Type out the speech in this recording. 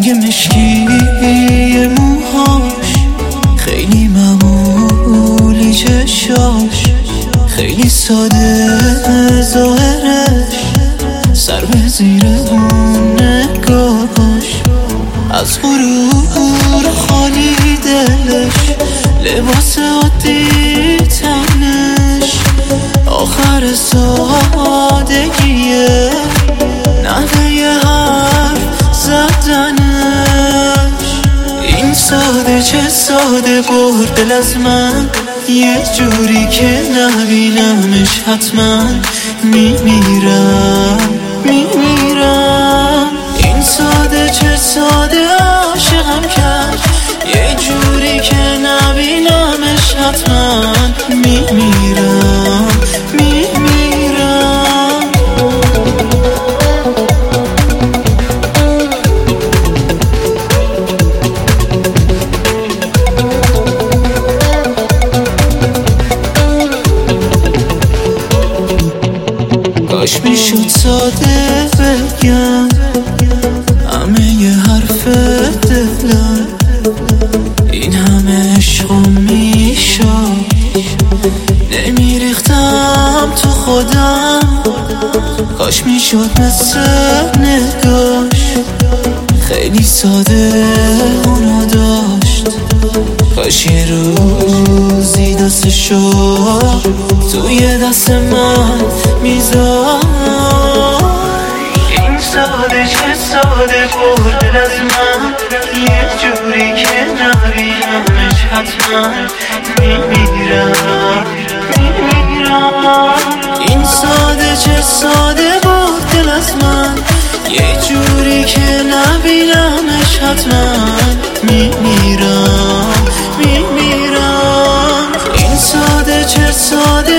رنگ مشکی موهاش، خیلی معمولی چشاش، خیلی ساده ظاهرش، سر به زیر اون نگاهش، از غرور خالی دلش، لباس عادی تنش، آخر سادگیه نحوه حرف زدنش. این ساده چه ساده برد دل از من، یه جوری که نبینمش حتما میمیرم. این ساده چه ساده عاشقم کرد، یه جوری که نبینمش حتما میمیرم. کاش میشد ساده بگم همه ی حرف دلم، این همه عشقم میشد نمیریختم تو خودم. کاش میشد مثل نگاش، خیلی ساده اونو داشت. کاش یه روزی دستشو توی دست من میذاشت. این ساده چه ساده برد دل از من، یه جوری که نبینمش حتما میمیرم. این ساده چه ساده برد دل از من، یه جوری که نبینمش حتما میمیرم. این ساده چه ساده